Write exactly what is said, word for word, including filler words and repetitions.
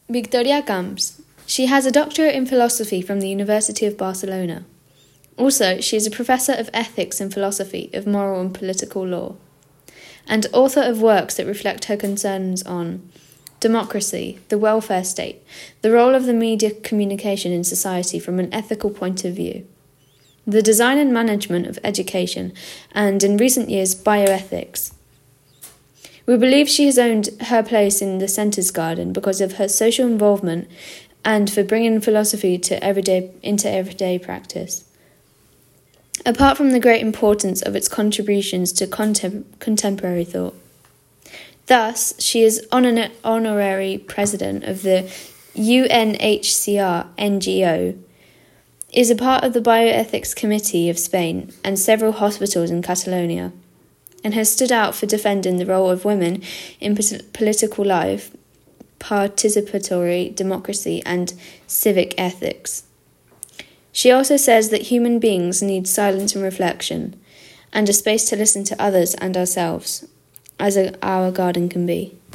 Victoria Camps. She has a doctorate in philosophy from the University of Barcelona. Also, she is a professor of ethics and philosophy of moral and political law, and author of works that reflect her concerns on democracy, the welfare state, the role of the media communication in society from an ethical point of view, the design and management of education, and, in recent years, bioethics. We believe she has earned her place in the Centre's garden because of her social involvement and for bringing philosophy to everyday into everyday practice. Apart from the great importance of its contributions to contem- contemporary thought. Thus, she is honor- honorary president of the U N H C R N G O, is a part of the Bioethics Committee of Spain and several hospitals in Catalonia, and has stood out for defending the role of women in political life, participatory democracy, and civic ethics. She also says that human beings need silence and reflection, and a space to listen to others and ourselves, as a, our garden can be.